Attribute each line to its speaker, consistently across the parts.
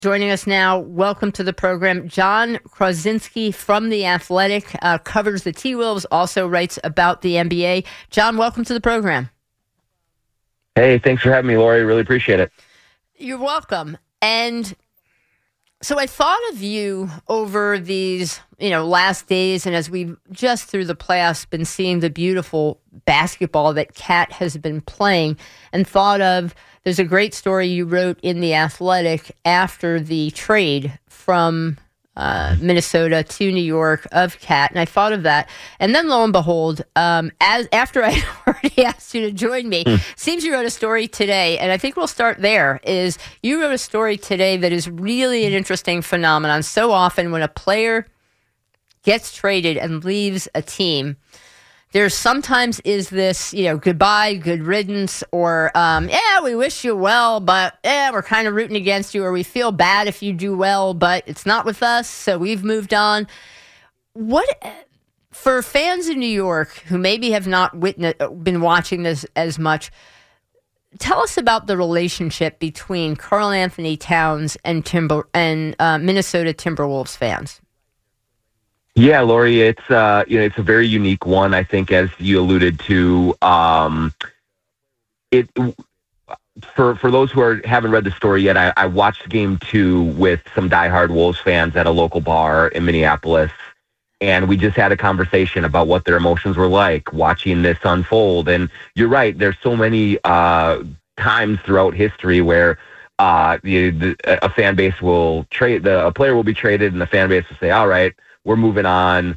Speaker 1: Joining us now, welcome to the program, Jon Krawczynski from The Athletic, covers the T-Wolves, also writes about the NBA. Jon, welcome to the program.
Speaker 2: Hey, thanks for having me, Lori. Really appreciate it.
Speaker 1: You're welcome. And so I thought of you over these, last days, and as we've just through the playoffs been seeing the beautiful basketball that Cat has been playing, and thought of, there's a great story you wrote in The Athletic after the trade from Minnesota to New York of Cat, and I thought of that. And then lo and behold, after I already asked you to join me, seems you wrote a story today, and I think we'll start there, is you wrote a story today that is really an interesting phenomenon. So often when a player gets traded and leaves a team, there's sometimes is this, goodbye, good riddance, or, we wish you well, but, we're kind of rooting against you, or we feel bad if you do well, but it's not with us, so we've moved on. For fans in New York who maybe have not been watching this as much, tell us about the relationship between Karl-Anthony Towns and Minnesota Timberwolves fans.
Speaker 2: Yeah, Lori, it's it's a very unique one. I think, as you alluded to, for those who haven't read the story yet, I watched Game 2 with some diehard Wolves fans at a local bar in Minneapolis, and we just had a conversation about what their emotions were like watching this unfold. And you're right, there's so many times throughout history where a fan base will trade, a player will be traded, and the fan base will say, "All right, we're moving on,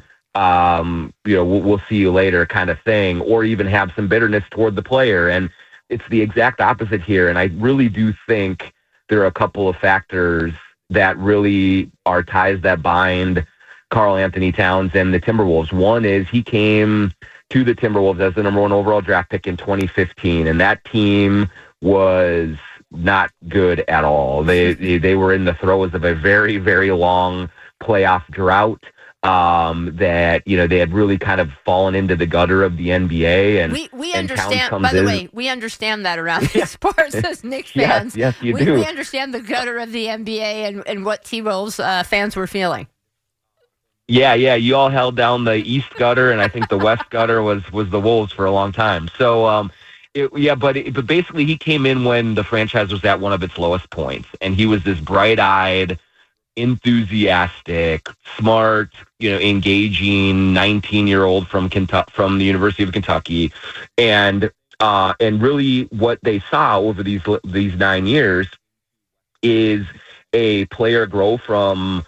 Speaker 2: we'll see you later," kind of thing, or even have some bitterness toward the player. And it's the exact opposite here. And I really do think there are a couple of factors that really are ties that bind Karl-Anthony Towns and the Timberwolves. One is he came to the Timberwolves as the number 1 overall draft pick in 2015, and that team was not good at all. They were in the throes of a very, very long playoff drought. That they had really kind of fallen into the gutter of the NBA, and
Speaker 1: we understand. By the way, we understand that around these parts as Knicks fans.
Speaker 2: Yes, you do.
Speaker 1: We understand the gutter of the NBA and what T-Wolves fans were feeling.
Speaker 2: Yeah, you all held down the East gutter, and I think the West gutter was the Wolves for a long time. So, but basically he came in when the franchise was at one of its lowest points, and he was this bright-eyed, enthusiastic, smart, engaging 19-year-old from the University of Kentucky, and really what they saw over these 9 years is a player grow from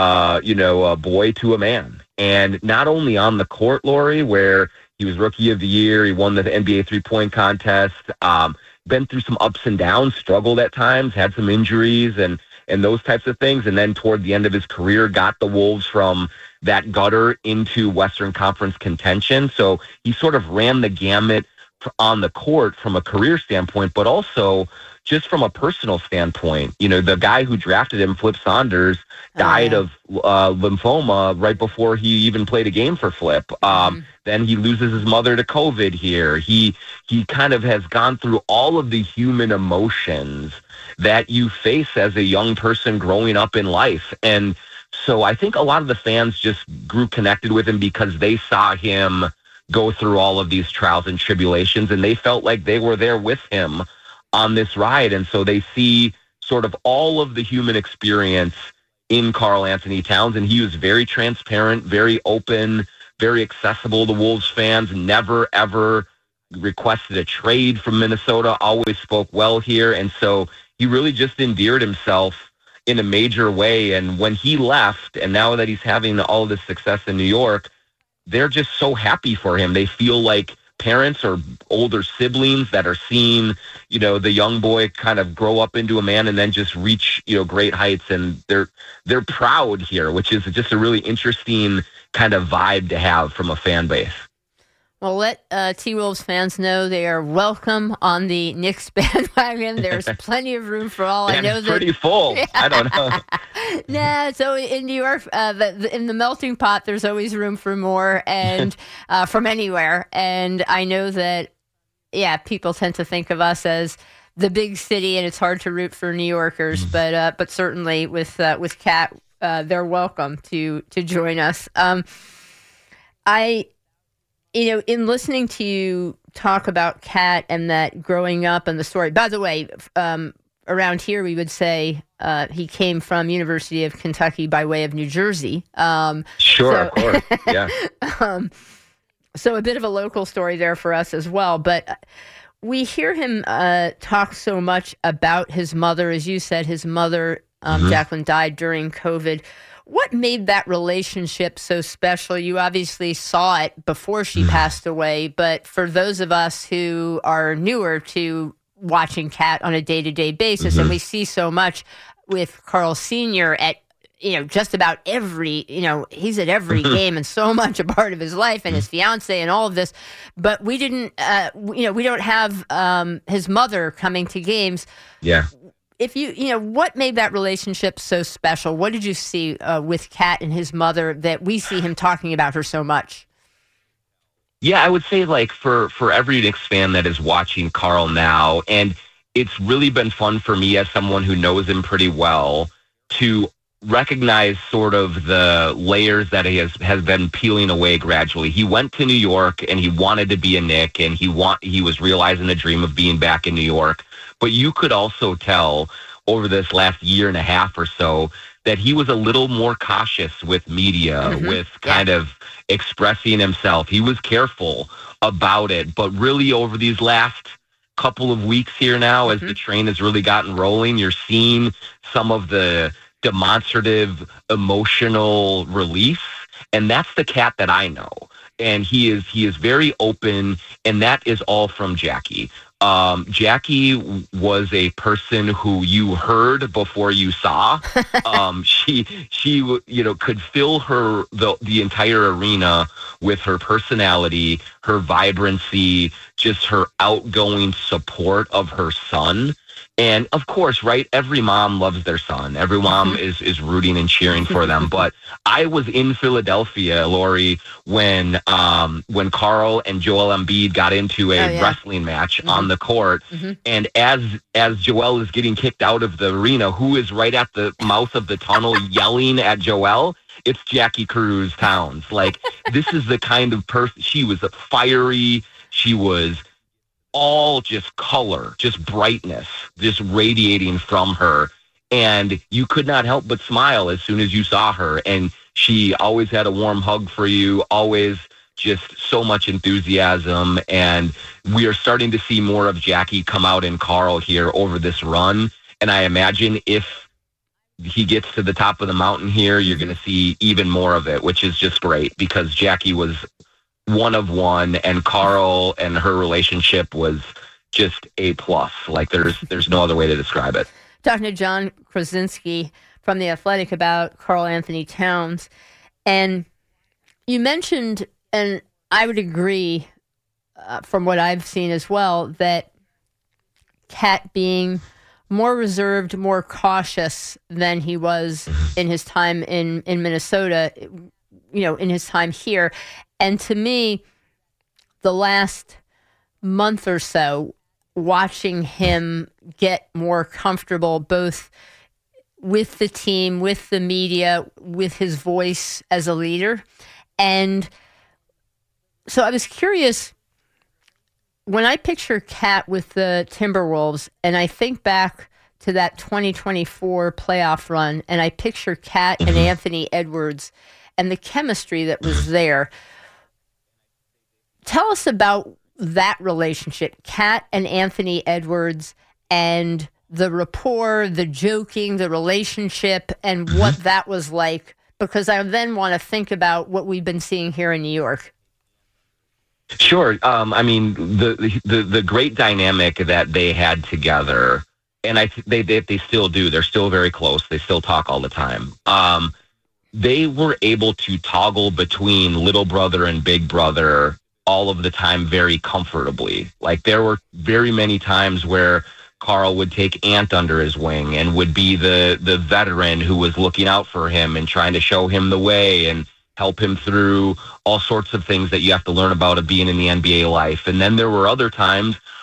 Speaker 2: a boy to a man, and not only on the court, Lori, where he was Rookie of the Year, he won the NBA 3-point contest, been through some ups and downs, struggled at times, had some injuries, and those types of things. And then toward the end of his career, got the Wolves from that gutter into Western Conference contention. So he sort of ran the gamut on the court from a career standpoint, but also just from a personal standpoint. The guy who drafted him, Flip Saunders, died of lymphoma right before he even played a game for Flip. Then he loses his mother to COVID here. He kind of has gone through all of the human emotions that you face as a young person growing up in life. And so I think a lot of the fans just grew connected with him because they saw him go through all of these trials and tribulations, and they felt like they were there with him on this ride. And so they see sort of all of the human experience in Karl-Anthony Towns, and he was very transparent, very open, very accessible to Wolves fans, never, ever requested a trade from Minnesota, always spoke well here. And so he really just endeared himself in a major way. And when he left, and now that he's having all of this success in New York, they're just so happy for him. They feel like parents or older siblings that are seeing, the young boy kind of grow up into a man and then just reach, great heights. And they're proud here, which is just a really interesting kind of vibe to have from a fan base.
Speaker 1: Well, let T-Wolves fans know they are welcome on the Knicks bandwagon. There's plenty of room for all.
Speaker 2: And I know it's pretty full. Yeah. I don't know.
Speaker 1: Nah, so in New York, in the melting pot, there's always room for more, and from anywhere. And I know that, people tend to think of us as the big city, and it's hard to root for New Yorkers. But certainly with Kat, they're welcome to join us. In listening to you talk about Kat and that growing up and the story. By the way, around here we would say he came from University of Kentucky by way of New Jersey.
Speaker 2: Sure, of course, yeah.
Speaker 1: So a bit of a local story there for us as well. But we hear him talk so much about his mother. As you said, his mother, Jacqueline, died during COVID. What made that relationship so special? You obviously saw it before she passed away, but for those of us who are newer to watching Kat on a day-to-day basis, and we see so much with Carl Sr. at just about every, he's at every game and so much a part of his life and his fiance and all of this, but we didn't, we don't have his mother coming to games.
Speaker 2: Yeah.
Speaker 1: If what made that relationship so special? What did you see with Kat and his mother that we see him talking about her so much?
Speaker 2: Yeah, I would say for every Knicks fan that is watching Carl now, and it's really been fun for me as someone who knows him pretty well to recognize sort of the layers that he has been peeling away gradually. He went to New York and he wanted to be a Knick, and he was realizing the dream of being back in New York. But you could also tell over this last year and a half or so that he was a little more cautious with media, with kind of expressing himself. He was careful about it. But really over these last couple of weeks here now, as the train has really gotten rolling, you're seeing some of the demonstrative, emotional release. And that's the Kat that I know. And he is very open, and that is all from Jackie. Jackie was a person who you heard before you saw. She could fill the entire arena with her personality, her vibrancy, just her outgoing support of her son. And of course, right, every mom loves their son. Every mom is rooting and cheering for them. But I was in Philadelphia, Lori, when Carl and Joel Embiid got into a wrestling match on the court. And as Joel is getting kicked out of the arena, who is right at the mouth of the tunnel yelling at Joel? It's Jackie Cruz Towns. Like, this is the kind of person. She was fiery. She was all just color, just brightness, just radiating from her. And you could not help but smile as soon as you saw her. And she always had a warm hug for you, always just so much enthusiasm. And we are starting to see more of Jackie come out in Carl here over this run. And I imagine if he gets to the top of the mountain here, you're going to see even more of it, which is just great because Jackie was one of one, and Carl and her relationship was just A+. Like there's no other way to describe it.
Speaker 1: Talking to John Krasinski from The Athletic about Karl Anthony Towns, and you mentioned, and I would agree from what I've seen as well, that Kat being more reserved, more cautious than he was in his time in Minnesota, in his time here. And to me, the last month or so, watching him get more comfortable, both with the team, with the media, with his voice as a leader. And so I was curious, when I picture Kat with the Timberwolves, and I think back to that 2024 playoff run, and I picture Kat and Anthony Edwards and the chemistry that was there. Tell us about that relationship, Kat and Anthony Edwards, and the rapport, the joking, the relationship, and what that was like, because I then want to think about what we've been seeing here in New York.
Speaker 2: Sure. I mean, the great dynamic that they had together, and they still do. They're still very close. They still talk all the time. They were able to toggle between little brother and big brother all of the time very comfortably. Like, there were very many times where Carl would take Ant under his wing and would be the veteran who was looking out for him and trying to show him the way and help him through all sorts of things that you have to learn about of being in the NBA life. And then there were other times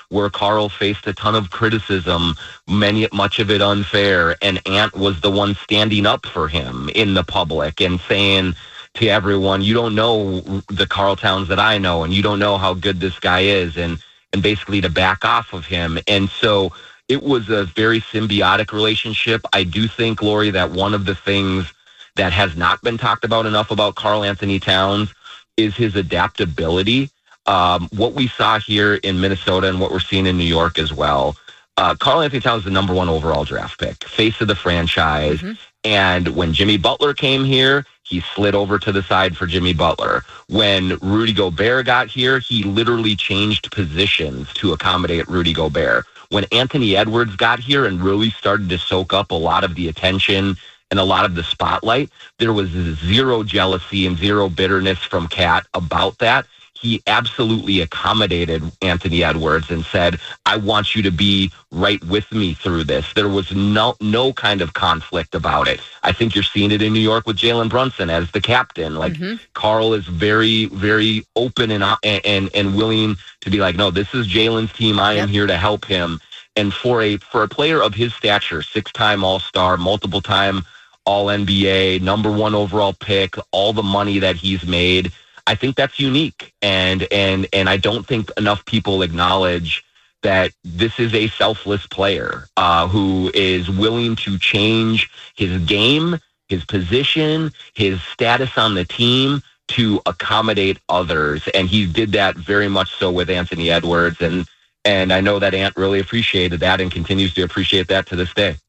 Speaker 2: where Carl faced a ton of criticism, much of it unfair, and Ant was the one standing up for him in the public and saying to everyone, you don't know the Carl Towns that I know, and you don't know how good this guy is, and basically to back off of him. And so it was a very symbiotic relationship. I do think, Lori, that one of the things that has not been talked about enough about Karl Anthony Towns is his adaptability. What we saw here in Minnesota and what we're seeing in New York as well. Karl Anthony Towns is the number one overall draft pick, face of the franchise. Mm-hmm. And when Jimmy Butler came here, he slid over to the side for Jimmy Butler. When Rudy Gobert got here, he literally changed positions to accommodate Rudy Gobert. When Anthony Edwards got here and really started to soak up a lot of the attention and a lot of the spotlight, there was zero jealousy and zero bitterness from Cat about that. He absolutely accommodated Anthony Edwards and said, I want you to be right with me through this. There was no kind of conflict about it. I think you're seeing it in New York with Jalen Brunson as the captain. Like, Karl is very, very open and willing to be like, no, this is Jalen's team. I am here to help him. And for a player of his stature, 6-time All-Star, multiple-time All-NBA, number one overall pick, all the money that he's made, I think that's unique, and I don't think enough people acknowledge that this is a selfless player who is willing to change his game, his position, his status on the team to accommodate others, and he did that very much so with Anthony Edwards, and I know that Ant really appreciated that and continues to appreciate that to this day.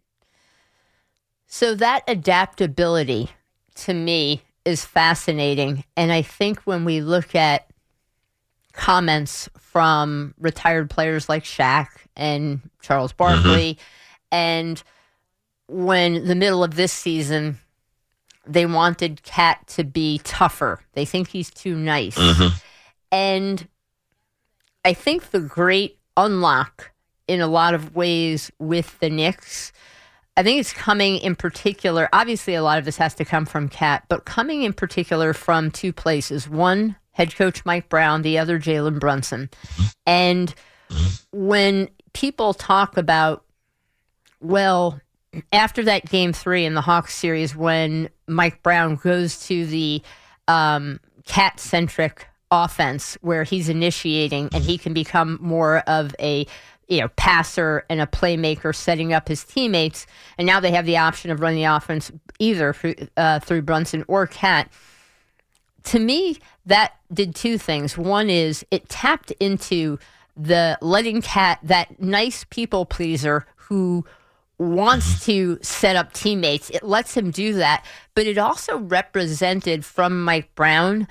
Speaker 1: So that adaptability, to me, is fascinating. And I think when we look at comments from retired players like Shaq and Charles Barkley, and when the middle of this season, they wanted Cat to be tougher. They think he's too nice. And I think the great unlock in a lot of ways with the Knicks, I think it's coming in particular, obviously a lot of this has to come from Cat, but coming in particular from two places. One, head coach Mike Brown, the other Jalen Brunson. And when people talk about, well, after that Game 3 in the Hawks series, when Mike Brown goes to the Cat-centric offense where he's initiating and he can become more of a passer and a playmaker, setting up his teammates, and now they have the option of running the offense either through Brunson or Cat. To me, that did two things. One is it tapped into the letting Cat, that nice people pleaser who wants to set up teammates. It lets him do that, but it also represented from Mike Brown,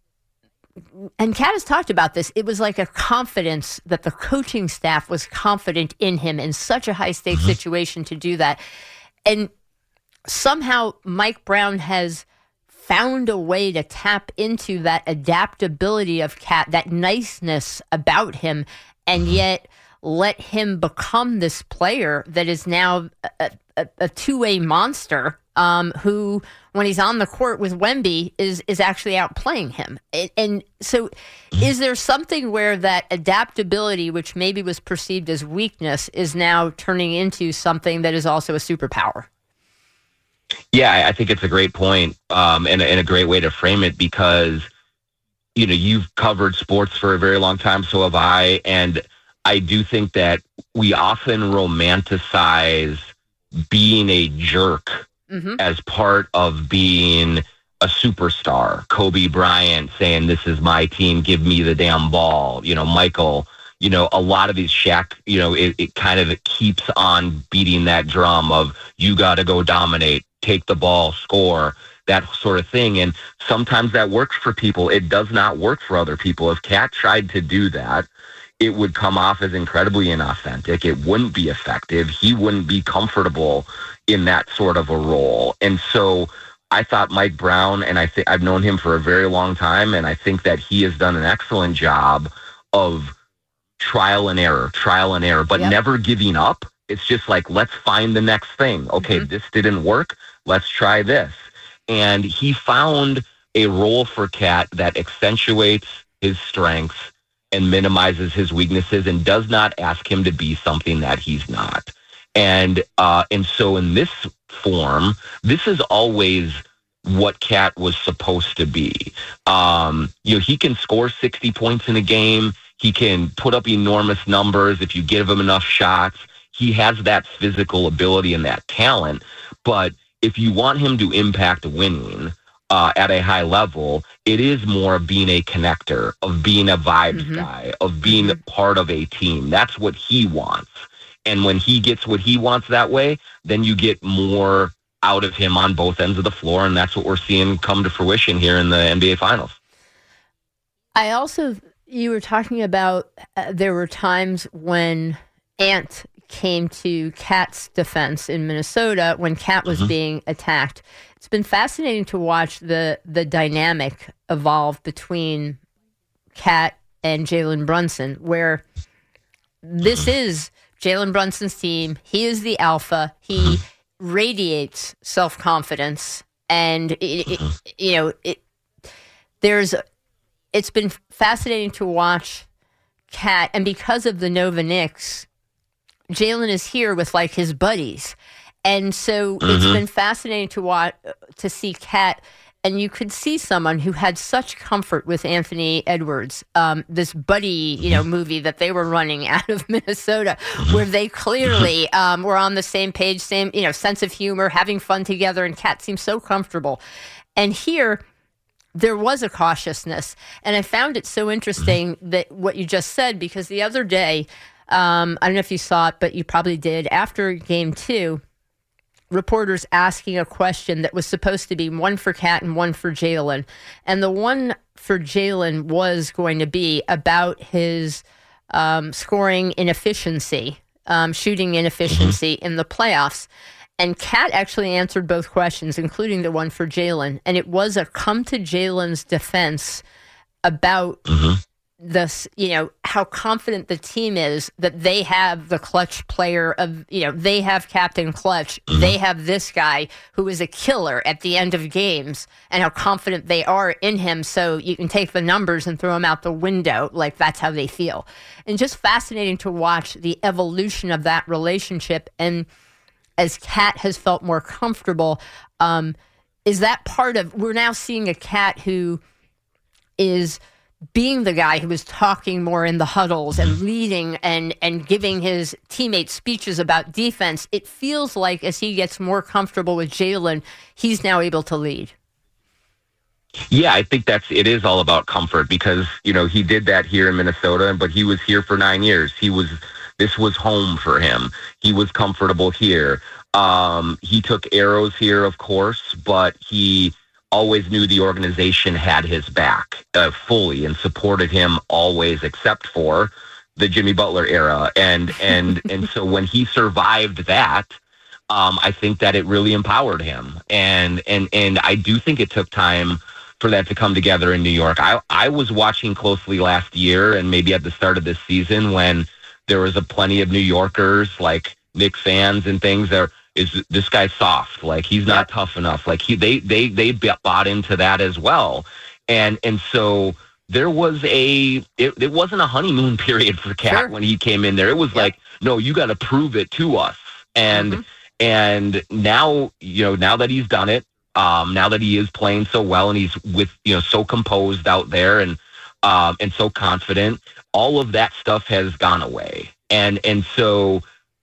Speaker 1: and Cat has talked about this, it was like a confidence that the coaching staff was confident in him in such a high-stakes situation to do that. And somehow Mike Brown has found a way to tap into that adaptability of Cat, that niceness about him, and yet let him become this player that is now a two-way monster who, when he's on the court with Wemby, is actually outplaying him. And so is there something where that adaptability, which maybe was perceived as weakness, is now turning into something that is also a superpower?
Speaker 2: Yeah, I think it's a great point, and a great way to frame it, because, you've covered sports for a very long time, so have I, and I do think that we often romanticize being a jerk as part of being a superstar. Kobe Bryant saying, this is my team, give me the damn ball. Michael, a lot of these Shaq, it kind of keeps on beating that drum of you got to go dominate, take the ball, score, that sort of thing. And sometimes that works for people. It does not work for other people. If Cat tried to do that, it would come off as incredibly inauthentic. It wouldn't be effective. He wouldn't be comfortable in that sort of a role. And so I thought Mike Brown, and I've known him for a very long time, and I think that he has done an excellent job of trial and error, but never giving up. It's just like, let's find the next thing. Okay, this didn't work. Let's try this. And he found a role for Cat that accentuates his strengths and minimizes his weaknesses and does not ask him to be something that he's not. And so in this form, this is always what Cat was supposed to be. He can score 60 points in a game. He can put up enormous numbers if you give him enough shots. He has that physical ability and that talent. But if you want him to impact winning at a high level, it is more being a connector, of being a vibes guy, of being part of a team. That's what he wants. And when he gets what he wants that way, then you get more out of him on both ends of the floor, and that's what we're seeing come to fruition here in the NBA Finals.
Speaker 1: You were talking about there were times when Ant came to Cat's defense in Minnesota when Cat was being attacked. It's been fascinating to watch the dynamic evolve between Cat and Jalen Brunson, where this is Jalen Brunson's team. He is the alpha. He radiates self-confidence, and it's been fascinating to watch Cat, and because of the Nova Knicks, Jalen is here with like his buddies, and so it's been fascinating to see Cat. And you could see someone who had such comfort with Anthony Edwards, this buddy, movie that they were running out of Minnesota, where they clearly were on the same page, same, sense of humor, having fun together, and Cat seemed so comfortable. And here, there was a cautiousness, and I found it so interesting that what you just said, because the other day, I don't know if you saw it, but you probably did, after Game 2, reporters asking a question that was supposed to be one for Cat and one for Jalen. And the one for Jalen was going to be about his scoring inefficiency, shooting inefficiency in the playoffs. And Cat actually answered both questions, including the one for Jalen. And it was a come to Jalen's defense about this, how confident the team is that they have the clutch player of, they have Captain Clutch. They have this guy who is a killer at the end of games, and how confident they are in him. So you can take the numbers and throw them out the window. Like, that's how they feel. And just fascinating to watch the evolution of that relationship. And as Cat has felt more comfortable, is that part of, we're now seeing a Cat who is being the guy who was talking more in the huddles and leading and giving his teammates speeches about defense. It feels like as he gets more comfortable with Jalen, he's now able to lead.
Speaker 2: Yeah, I think it is all about comfort, because, he did that here in Minnesota, but he was here for 9 years. This was home for him. He was comfortable here. He took arrows here, of course, but he always knew the organization had his back fully and supported him always, except for the Jimmy Butler era. And so when he survived that, I think that it really empowered him. And I do think it took time for that to come together in New York. I was watching closely last year and maybe at the start of this season when there was plenty of New Yorkers, like Knicks fans and things, is this guy soft? Like, he's not tough enough. Like, they bought into that as well. And so there was it wasn't a honeymoon period for Cat when he came in there. It was like, no, you got to prove it to us. And now, now that he's done it, now that he is playing so well and he's with, so composed out there and so confident, all of that stuff has gone away. And so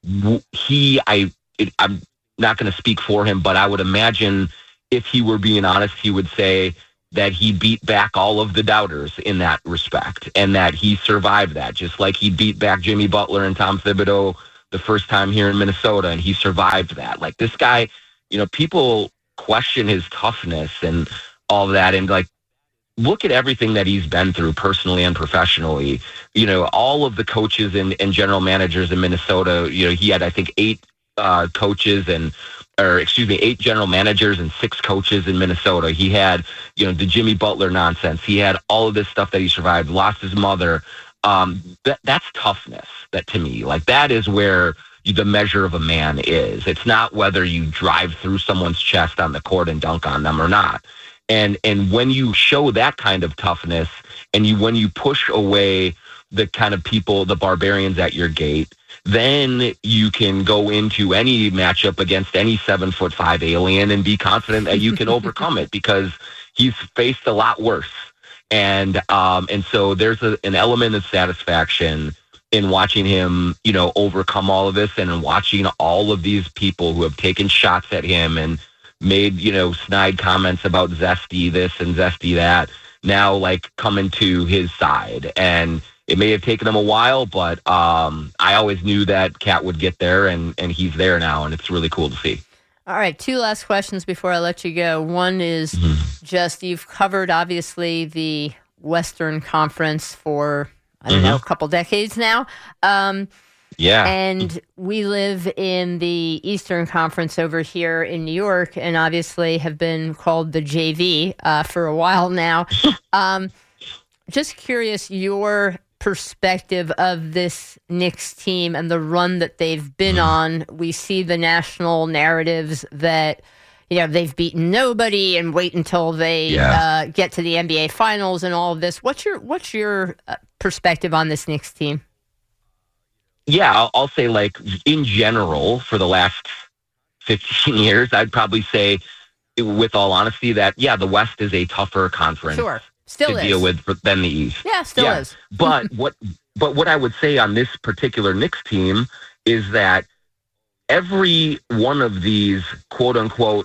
Speaker 2: I'm not going to speak for him, but I would imagine if he were being honest, he would say that he beat back all of the doubters in that respect, and that he survived that, just like he beat back Jimmy Butler and Tom Thibodeau the first time here in Minnesota, and he survived that. Like, this guy, people question his toughness and all that, and like, look at everything that he's been through personally and professionally. All of the coaches and general managers in Minnesota, he had, I think, 8 general managers and 6 coaches in Minnesota. He had, the Jimmy Butler nonsense. He had all of this stuff that he survived, lost his mother. That's toughness. That, to me, like, that is where the measure of a man is. It's not whether you drive through someone's chest on the court and dunk on them or not. And when you show that kind of toughness, and when you push away the kind of people, the barbarians at your gate, then you can go into any matchup against any 7'5" alien and be confident that you can overcome it, because he's faced a lot worse. And so there's an element of satisfaction in watching him, overcome all of this, and in watching all of these people who have taken shots at him and made, snide comments about Zesty this and Zesty that, now like coming to his side. And it may have taken him a while, but I always knew that Cat would get there, and he's there now, and it's really cool to see.
Speaker 1: All right, 2 last questions before I let you go. One is just, you've covered, obviously, the Western Conference for, I don't know, a couple decades now.
Speaker 2: Yeah.
Speaker 1: And we live in the Eastern Conference over here in New York, and obviously have been called the JV for a while now. Just curious, your perspective of this Knicks team and the run that they've been on. We see the national narratives that, they've beaten nobody and wait until they get to the NBA Finals and all of this. What's your perspective on this Knicks team?
Speaker 2: Yeah, I'll say, like, in general, for the last 15 years, I'd probably say, with all honesty, that, the West is a tougher conference.
Speaker 1: Sure. Still
Speaker 2: to
Speaker 1: is.
Speaker 2: deal with than the East.
Speaker 1: Yeah, still is.
Speaker 2: But what I would say on this particular Knicks team is that every one of these quote unquote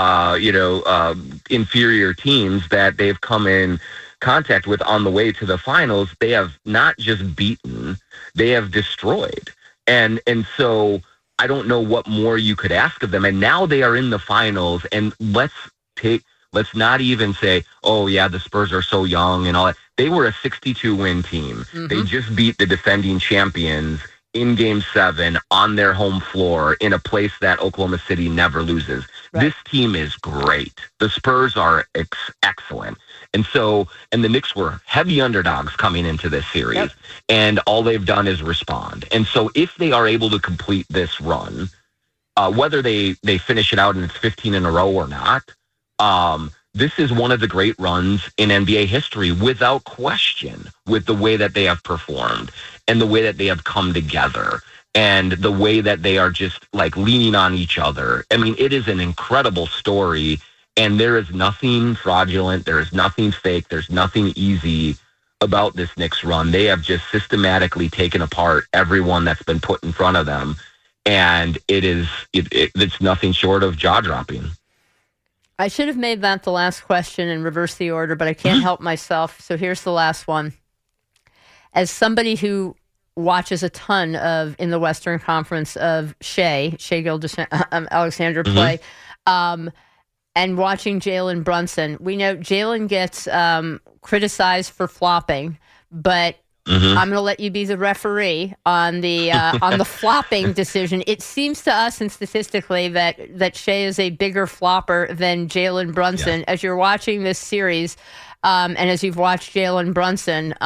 Speaker 2: inferior teams that they've come in contact with on the way to the finals, they have not just beaten, they have destroyed. And so I don't know what more you could ask of them. And now they are in the finals, and let's not even say, oh, yeah, the Spurs are so young and all that. They were a 62-win team. They just beat the defending champions in Game 7 on their home floor in a place that Oklahoma City never loses. Right. This team is great. The Spurs are excellent. And the Knicks were heavy underdogs coming into this series, and all they've done is respond. And so if they are able to complete this run, whether they finish it out and it's 15 in a row or not, this is one of the great runs in NBA history, without question, with the way that they have performed and the way that they have come together and the way that they are just like leaning on each other. I mean, it is an incredible story, and there is nothing fraudulent. There is nothing fake. There's nothing easy about this Knicks run. They have just systematically taken apart everyone that's been put in front of them. And it's nothing short of jaw-dropping.
Speaker 1: I should have made that the last question and reversed the order, but I can't help myself. So here's the last one. As somebody who watches a ton of, in the Western Conference, of Shai Gilgeous-Alexander play, and watching Jalen Brunson, we know Jalen gets criticized for flopping, but I'm going to let you be the referee on the flopping decision. It seems to us, and statistically, that Shai is a bigger flopper than Jalen Brunson. Yeah. As you're watching this series, and as you've watched Jalen Brunson,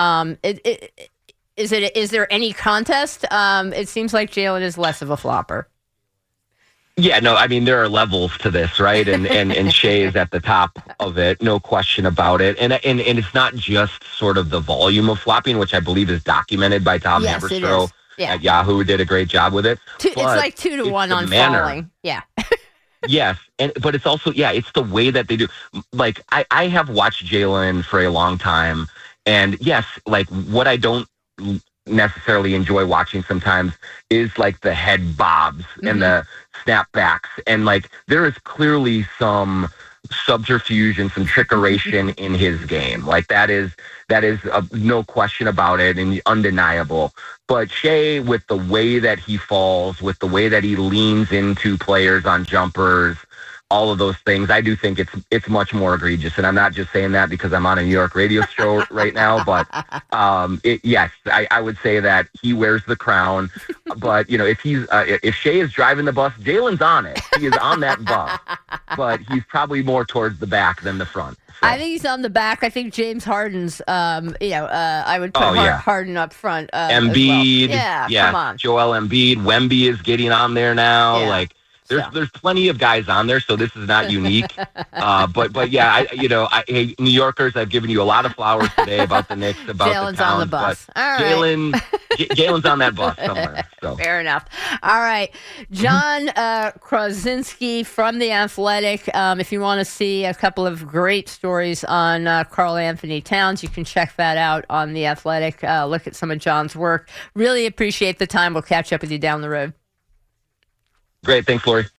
Speaker 1: is there any contest? It seems like Jalen is less of a flopper.
Speaker 2: Yeah, no, I mean, there are levels to this, right? And Shai is at the top of it, no question about it. And it's not just sort of the volume of flopping, which I believe is documented by Tom Haberstroh at Yahoo, who did a great job with it.
Speaker 1: It's like 2-1 on falling. Yeah.
Speaker 2: Yes, but it's also, it's the way that they do. Like, I have watched Jalen for a long time, and yes, like, what I don't necessarily enjoy watching sometimes is like the head bobs and the snapbacks, and like there is clearly some subterfuge and some trickeration in his game. Like that is no question about it and undeniable. But Shai, with the way that he falls, with the way that he leans into players on jumpers, all of those things, I do think it's much more egregious. And I'm not just saying that because I'm on a New York radio show right now, but yes, I would say that he wears the crown. But if Shai is driving the bus, Jalen's on it. He is on that bus, but he's probably more towards the back than the front. So.
Speaker 1: I think he's on the back. I think James Harden's, I would put Harden up front.
Speaker 2: Embiid,
Speaker 1: well. Yeah, come on.
Speaker 2: Joel Embiid. Wemby is getting on there now.
Speaker 1: Yeah.
Speaker 2: Like, There's plenty of guys on there, so this is not unique. But yeah, hey, New Yorkers, I've given you a lot of flowers today about the Knicks, about
Speaker 1: Jalen's
Speaker 2: the Towns,
Speaker 1: on the bus.
Speaker 2: But
Speaker 1: all right.
Speaker 2: Jalen's on that bus somewhere. So.
Speaker 1: Fair enough. All right. John Krasinski from The Athletic. If you want to see a couple of great stories on Karl Anthony Towns, you can check that out on The Athletic. Look at some of John's work. Really appreciate the time. We'll catch up with you down the road.
Speaker 2: Great. Thanks, Lori.